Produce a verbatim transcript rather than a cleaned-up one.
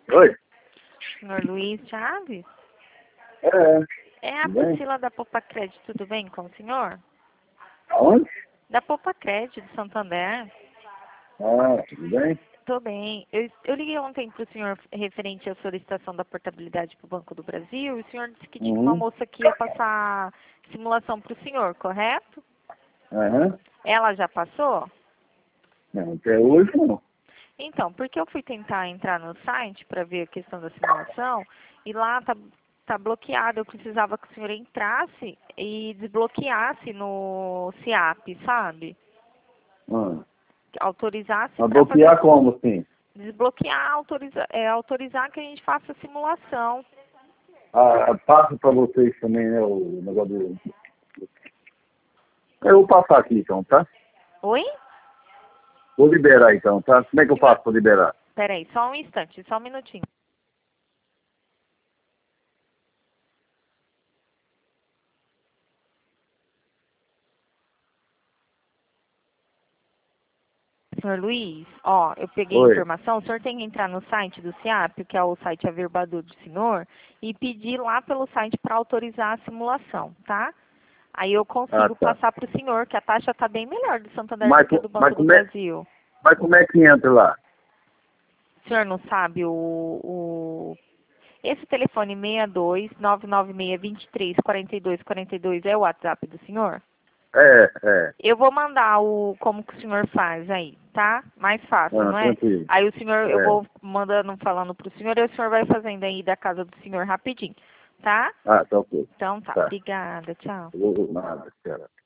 Oi? Senhor Luiz Chaves? É, É a tudo bem? Priscila da Poupa Crédito, tudo bem com o senhor? Aonde? Da Poupa Crédito de Santander. Ah, tudo bem? Tô bem. Eu, eu liguei ontem para o senhor referente à solicitação da portabilidade para o Banco do Brasil. E o senhor disse que tinha uma Uhum. moça que ia passar simulação para o senhor, correto? Aham. Ela já passou? Não, até hoje não. Então, porque eu fui tentar entrar no site para ver a questão da simulação e lá tá, tá bloqueado. Eu precisava que o senhor entrasse e desbloqueasse no SIAP, sabe? Ah. Autorizasse Mas para fazer bloquear como assim? desbloquear, autoriza, é, autorizar que a gente faça a simulação. Ah, passo para vocês também, né, o negócio do... Eu vou passar aqui então, tá? Oi? Vou liberar então, tá? Como é que eu Senhor, faço para liberar? peraí, só um instante, só um minutinho. Senhor Luiz, ó, eu peguei a Oi. informação, o senhor tem que entrar no site do SIAP, que é o site Averbador do Senhor, e pedir lá pelo site para autorizar a simulação, tá? Aí eu Ah, consigo tá. passar para o senhor, que a taxa está bem melhor do Santander do Mas, que a co- do mas, Banco do como é, Brasil. mas como é que entra lá? O senhor não sabe o, o esse telefone seis dois nove nove seis dois três quatro dois quatro dois é o WhatsApp do senhor? É, é. Eu vou mandar o como que o senhor faz aí, tá? Mais fácil, Ah, não é? tranquilo. Aí o senhor, eu É. vou mandando, falando pro senhor, e o senhor vai fazendo aí da casa do senhor rapidinho, tá? Ah, tá ok. Então tá, Tá. obrigada, tchau. Eu vou nada, espera.